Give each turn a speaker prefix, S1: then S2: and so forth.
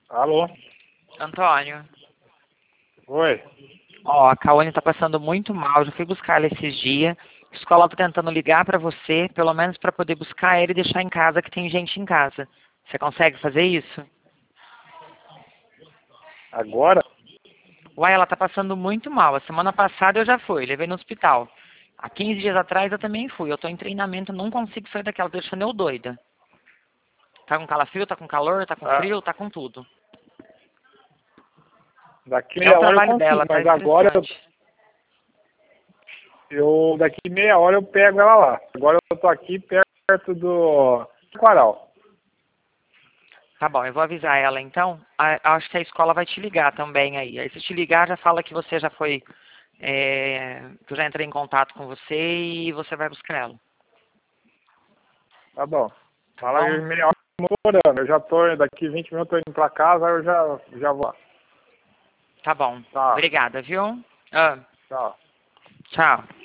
S1: Alô?
S2: Antônio,
S1: Oi.
S2: ó, a Cauane tá passando muito mal, já fui buscar ela esses dias. A escola tá tentando ligar pra você, pelo menos pra poder buscar ela e deixar em casa, que tem gente em casa. Você consegue fazer isso?
S1: Agora?
S2: Uai, ela tá passando muito mal. A semana passada eu já fui, levei no hospital. Há 15 dias atrás eu também fui. Eu tô em treinamento, não consigo sair daquela, deixando eu doida. Tá com calafrio, tá com calor, tá com
S1: Ah,
S2: frio, tá com tudo.
S1: daqui
S2: É o
S1: meia hora eu
S2: trabalho
S1: consigo,
S2: dela, tá
S1: mas agora
S2: estressante.
S1: daqui meia hora eu pego ela lá. Agora eu tô aqui perto do Quaral.
S2: Tá bom, eu vou avisar ela então. Acho que a escola vai te ligar também aí. Aí se te ligar, já fala que você já foi, que eu já entrei em contato com você e você vai buscar ela.
S1: Tá bom.
S2: Tá
S1: Fala
S2: bom?
S1: aí meia hora morando. Eu já tô, daqui 20 minutos eu tô indo pra casa, eu já vou lá.
S2: Tá bom.
S1: Tá,
S2: Obrigada, viu? Ah,
S1: tchau.
S2: tchau.